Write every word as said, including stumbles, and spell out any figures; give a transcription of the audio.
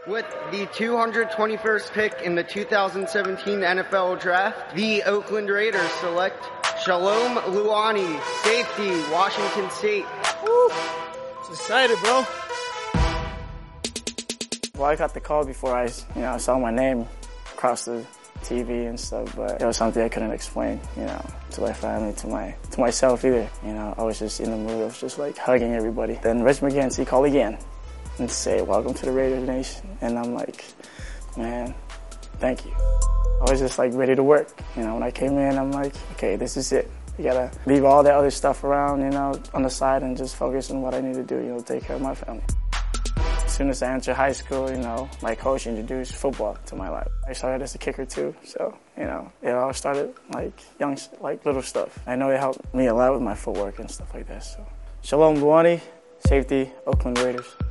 With the two hundred twenty-first pick in the two thousand seventeen N F L Draft, the Oakland Raiders select Shalom Luani, safety, Washington State. Woo! Just excited, bro. Well, I got the call before I, you know, saw my name across the T V and stuff, but it was something I couldn't explain, you know, to my family, to my, to myself either. You know, I was just in the mood of just like hugging everybody. Then Reg McGinty called again and say, welcome to the Raiders Nation. And I'm like, man, thank you. I was just like ready to work. You know, when I came in, I'm like, okay, this is it. You gotta leave all that other stuff around, you know, on the side and just focus on what I need to do, you know, take care of my family. As soon as I entered high school, you know, my coach introduced football to my life. I started as a kicker too, so, you know, it all started like young, like little stuff. I know it helped me a lot with my footwork and stuff like that, so. Shalom Luani, safety, Oakland Raiders.